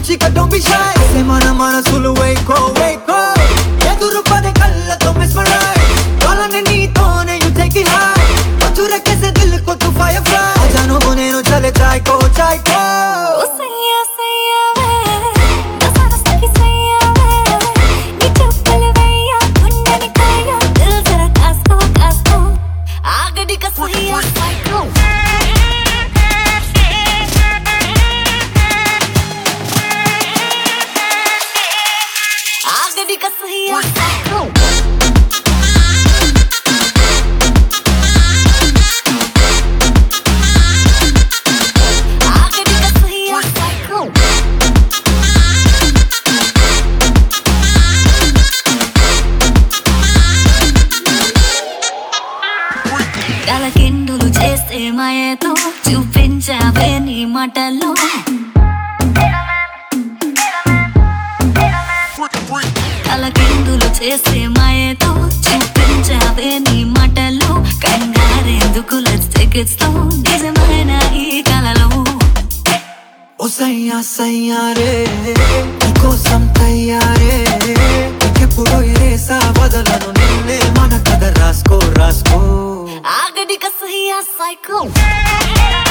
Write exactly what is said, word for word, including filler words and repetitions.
chica, don't be shy. Semana మనసులు వేకో వేకో ఎదురు పడే కళ్ళతో mesmerize వాళ్ళని నీతోనే you take it high तू रखे से दिल को तू firefly जानो నేను చలే చాయ్ కో చాయ్ కో ఓ సయ్యా సయ్యా వే దసన సఖి సయ్యా వే నీ చెప్పులు వేయా గుండెని కాయా దిల్ జరా కాస్కో కాస్కో ఆగడి కా సయ్యా సైకో ఆగడి కా సయ్యా సైకో తలకిందులు చేస్తే మాయతో చూపించావే నీ మాటల్లో తలకిందులు చేస్తే మాయతో చూపించావే నీ మాటల్లో కంగారెందుకు లెట్స్ టేక్ ఇట్ స్లో నిజమైన ఈ కలలో ఓ సయ్యా సయ్యా రే నీకోసం తయారే ఎప్పుడు ఏసా వదలను నిన్నే మన కథ రాసుకో రాసుకో ఆగడి కా సయ్యా సైకో